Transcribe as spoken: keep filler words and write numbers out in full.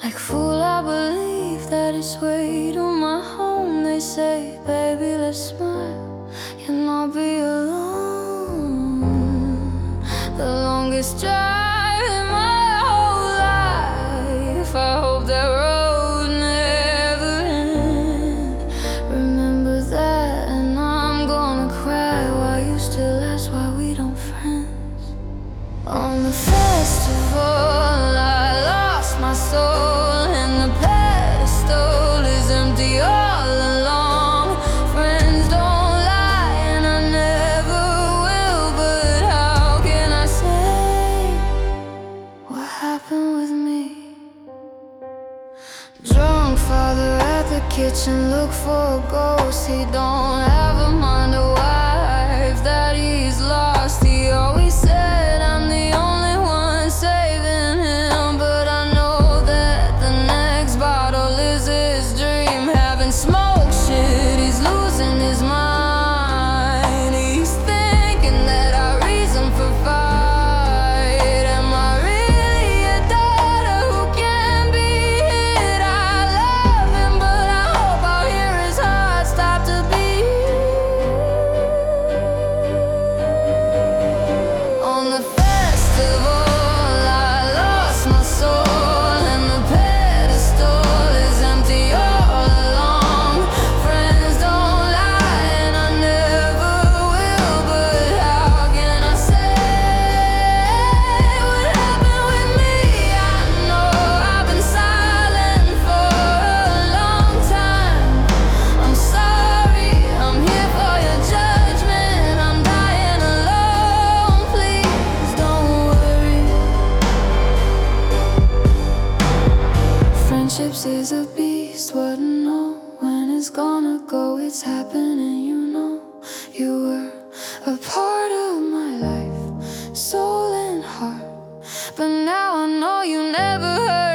Like fool, I believe that it's way to my home. They say, baby, let's smile, you'll not be alone. The longest drive in my whole life, I hope that road never ends. Remember that, and I'm gonna cry while you still ask why we don't friends. On the festival, I lost my soul, and the pedestal is empty all along. Friends don't lie, and I never will, but how can I say what happened with me? Drunk father at the kitchen, look for a ghost. He don't have a mind, a wife that he's lost. He always said I'm the only one saving him, but I know that the next bottle is his dream. Having smoke shit, he's losing his mind. He's thinking that I reason for fight. Am I really a daughter who can be hit? I love him, but I hope I'll hear his heart stop to beat. On the festival, I lost my soul, and the pedestal is empty all along. Friends don't lie, and I never will, but how can I say what happened with me? I know I've been silent for a long time. I'm sorry, I'm here for your judgment. I'm dying alone, please don't worry. Friendships is a beast, wouldn't know when it's gonna go. It's happening, you know. You were a part of my life, soul and heart, but now I know you never heard